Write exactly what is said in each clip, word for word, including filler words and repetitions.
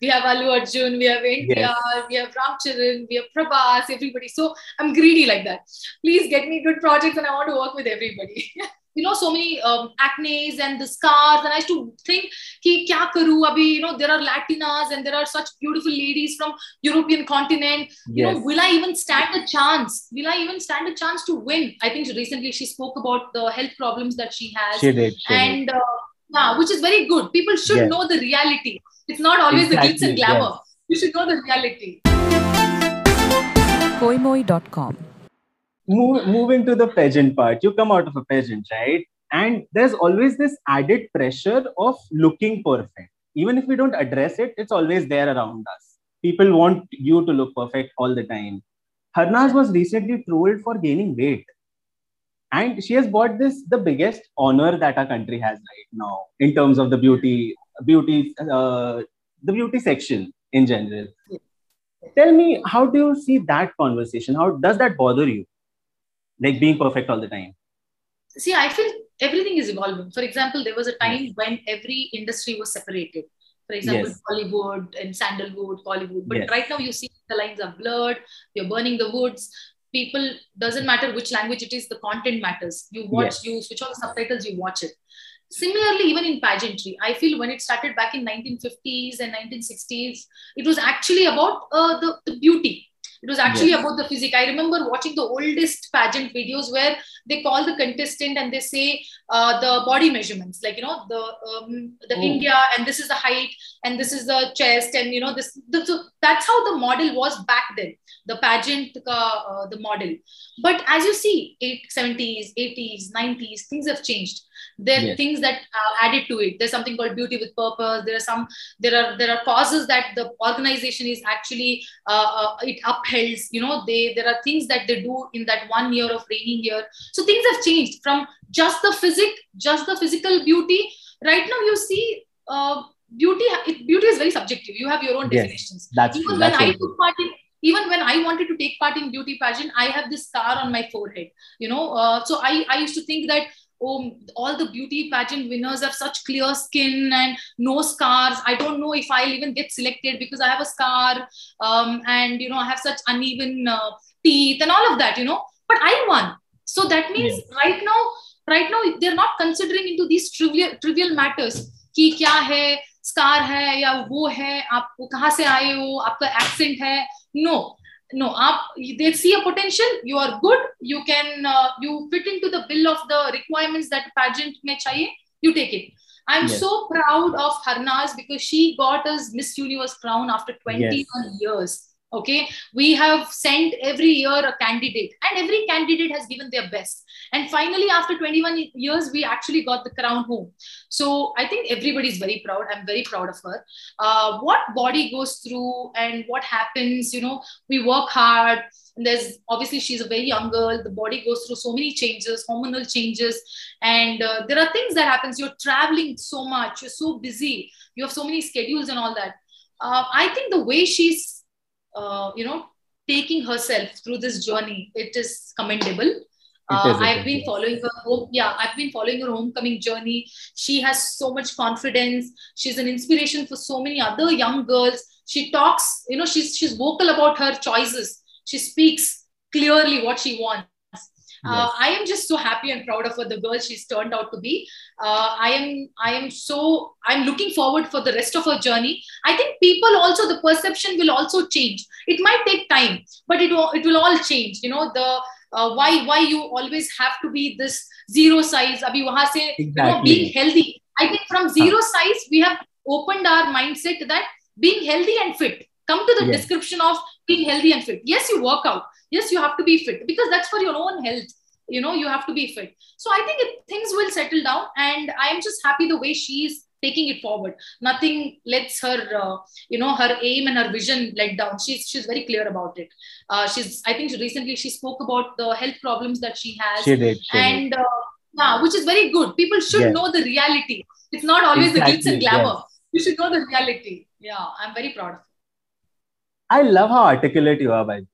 We have Allu Arjun, we have N T R, yes. we have Ram Charan, we have Prabhas, everybody. So I'm greedy like that. Please get me good projects and I want to work with everybody. You know, so many um, acnes and the scars, and I used to think, ki kya karu abhi, you know, there are Latinas and there are such beautiful ladies from European continent. You yes. know, will I even stand a chance? Will I even stand a chance to win? I think recently she spoke about the health problems that she has. She did. She and did. Uh, yeah, which is very good. People should yes. know the reality. It's not always exactly. the glitz and glamour. Yes. You should know the reality. Koimoi dot com Move, moving to the pageant part, you come out of a pageant, right? And there's always this added pressure of looking perfect. Even if we don't address it, it's always there around us. People want you to look perfect all the time. Harnaaz was recently trolled for gaining weight. And she has bought this, the biggest honor that our country has right now in terms of the beauty, beauty, uh, the beauty section in general. Tell me, how do you see that conversation? How does that bother you? Like being perfect all the time? See, I feel everything is evolving. For example, there was a time yes. when every industry was separated. For example, yes. Bollywood and Sandalwood, Bollywood. But yes. right now you see the lines are blurred. You're burning the woods. People, doesn't matter which language it is, the content matters. You watch, yes. you switch on the subtitles, you watch it. Similarly, even in pageantry, I feel when it started back in nineteen fifties and nineteen sixties, it was actually about uh, the, the beauty. It was actually yes. about the physique. I remember watching the oldest pageant videos where they call the contestant and they say uh, the body measurements, like, you know, the um, the oh. India, and this is the height, and this is the chest, and, you know, this. The, so that's how the model was back then, the pageant, uh, the model. But as you see, seventies, eighties, nineties, things have changed. There are yes. things that uh, added to it. There's something called beauty with purpose. There are some, there are, there are causes that the organization is actually, uh, uh, it upholds, you know, they, there are things that they do in that one year of reigning year. So things have changed from just the physique, just the physical beauty. Right now you see, uh, beauty, it, beauty is very subjective. You have your own yes, definitions. That's Even true, when that's I true. took part in, even when I wanted to take part in beauty pageant, I have this scar on my forehead, you know, uh, so I, I used to think that, oh, all the beauty pageant winners have such clear skin and no scars. I don't know if I'll even get selected because I have a scar, um, and, you know, I have such uneven uh, teeth and all of that, you know, but I won. So that means yes. right now, right now, they're not considering into these trivial, trivial matters. Ki kya hai, scar hai, ya wo hai, aap kahan se aaye ho, aapka accent hai. No. No, up, they see a potential, you are good, you can, uh, you fit into the bill of the requirements that pageant mein chahiye, you take it. I'm yes. so proud of Harnaaz because she got us Miss Universe crown after twenty-one yes. years. Okay, we have sent every year a candidate and every candidate has given their best. And finally, after twenty-one years, we actually got the crown home. So I think everybody is very proud. I'm very proud of her. Uh, what body goes through and what happens, you know, we work hard. And there's obviously she's a very young girl. The body goes through so many changes, hormonal changes. And uh, there are things that happens. You're traveling so much. You're so busy. You have so many schedules and all that. Uh, I think the way she's Uh, you know, taking herself through this journey, it is commendable. Uh, I've been following her home. Yeah, I've been following her homecoming journey. She has so much confidence. She's an inspiration for so many other young girls. She talks, you know, she's she's vocal about her choices. She speaks clearly what she wants. Uh, yes. I am just so happy and proud of her, the girl she's turned out to be. Uh, I am, I am so, I'm looking forward for the rest of her journey. I think people also, the perception will also change. It might take time, but it will, it will all change. You know, the, uh, why, why you always have to be this zero size, abhi wahan se, exactly. you know, being healthy. I think from zero huh. size, we have opened our mindset that being healthy and fit, come to the yes. description of being healthy and fit. Yes, you work out. Yes, you have to be fit because that's for your own health. You know, you have to be fit. So I think it, things will settle down, and I am just happy the way she's taking it forward. Nothing lets her, uh, you know, her aim and her vision let down. She's she's very clear about it. Uh, she's, I think recently she spoke about the health problems that she has. She did. She and did. Uh, yeah, which is very good. People should yes. know the reality. It's not always exactly. the glitz and glamour. Yes. You should know the reality. Yeah, I'm very proud of it. I love how articulate you are, by the way.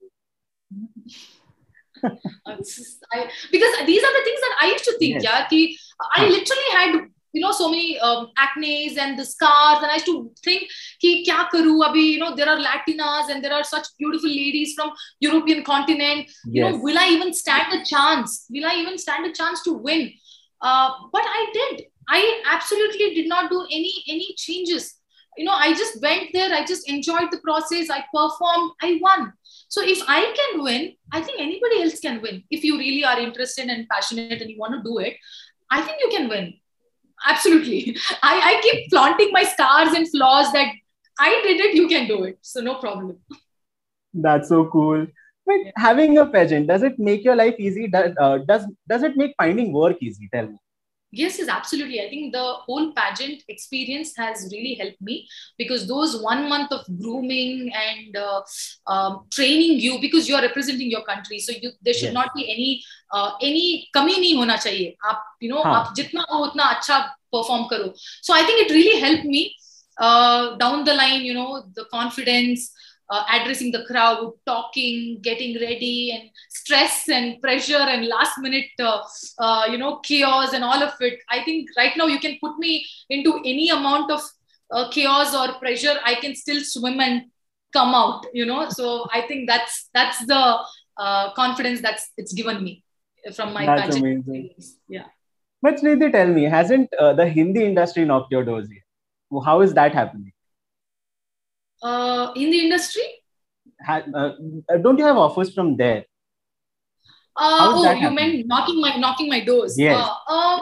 I, because these are the things that I used to think. Yes. Yeah, ki, I literally had, you know, so many um, acnes and the scars. And I used to think, ki kya karu abhi, you know, there are Latinas and there are such beautiful ladies from European continent. You Yes. know, will I even stand a chance? Will I even stand a chance to win? Uh, but I did. I absolutely did not do any any changes. You know, I just went there. I just enjoyed the process. I performed. I won. So if I can win, I think anybody else can win. If you really are interested and passionate and you want to do it, I think you can win. Absolutely. I, I keep flaunting my scars and flaws that I did it, you can do it. So no problem. That's so cool. But Yeah. having a pageant, does it make your life easy? Does, uh, does, does it make finding work easy? Tell me. Yes, yes, absolutely. I think the whole pageant experience has really helped me, because those one month of grooming and uh, um, training you, because you are representing your country, so you there should Yes. not be any uh, any कमी नहीं होना चाहिए. आप you know हाँ. आप जितना हो उतना अच्छा perform करो. So I think it really helped me uh, down the line. You know, the confidence. Uh, addressing the crowd, talking, getting ready, and stress and pressure and last minute, uh, uh, you know, chaos and all of it. I think right now you can put me into any amount of uh, chaos or pressure. I can still swim and come out, you know. So I think that's that's the uh, confidence that's it's given me from my That's pageant amazing. experience. Yeah. But Sridhi, tell me, hasn't uh, the Hindi industry knocked your doors yet? How is that happening? Uh, in the industry? Ha- uh, don't you have offers from there? Uh, oh, you happening? meant knocking my knocking my doors? Yes. Uh, um,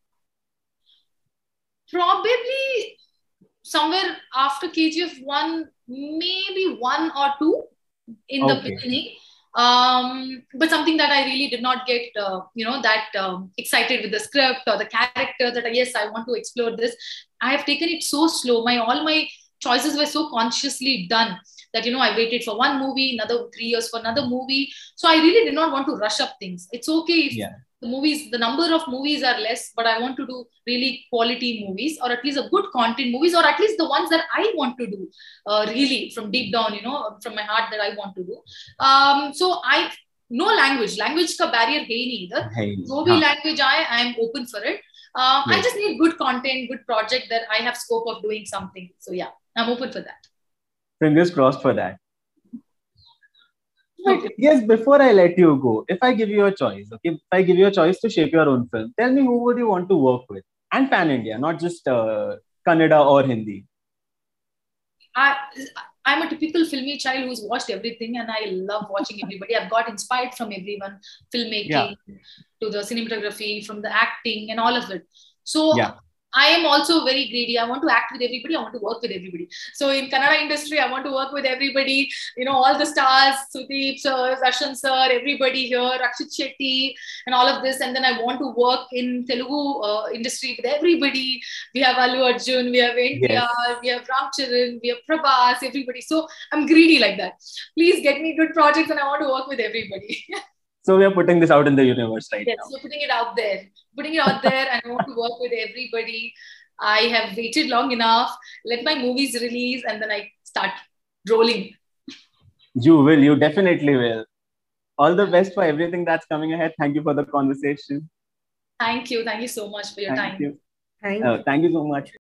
probably somewhere after K G F one, maybe one or two in the Okay. beginning. Um, but something that I really did not get, uh, you know, that um, excited with the script or the character that, yes, I want to explore this. I have taken it so slow. My all my choices were so consciously done that, you know, I waited for one movie, another three years for another movie. So I really did not want to rush up things. It's okay if Yeah. the movies, the number of movies are less, but I want to do really quality movies, or at least a good content movies, or at least the ones that I want to do, uh, really from deep down, you know, from my heart that I want to do. Um, so I, no language, language ka barrier hai nahi either. Hey. Jo bhi Huh. language aaye, I am open for it. Um, I Yes. just need good content, good project that I have scope of doing something. So yeah, I'm open for that. Fingers crossed for that. But Okay. yes, before I let you go, if I give you a choice, okay, if I give you a choice to shape your own film, tell me who would you want to work with? And pan India, not just uh, Kannada or Hindi. I, I'm a typical filmy child who's watched everything, and I love watching everybody. I've got inspired from everyone, filmmaking Yeah. to the cinematography, from the acting and all of it. So Yeah. I am also very greedy. I want to act with everybody. I want to work with everybody. So in Kannada industry, I want to work with everybody. You know, all the stars, Sudeep sir, Darshan sir, everybody here, Rakshit Shetty, and all of this. And then I want to work in Telugu uh, industry with everybody. We have Allu Arjun, we have N T R, Yes. we have Ram Charan, we have Prabhas, everybody. So I'm greedy like that. Please get me good projects, and I want to work with everybody. So we are putting this out in the universe right Yes, now. we're putting it out there, putting it out there, and I want to work with everybody. I have waited long enough. Let my movies release, and then I start rolling. You will. You definitely will. All the best for everything that's coming ahead. Thank you for the conversation. Thank you. Thank you so much for your Thank time. you. Thank Uh, you. thank you so much.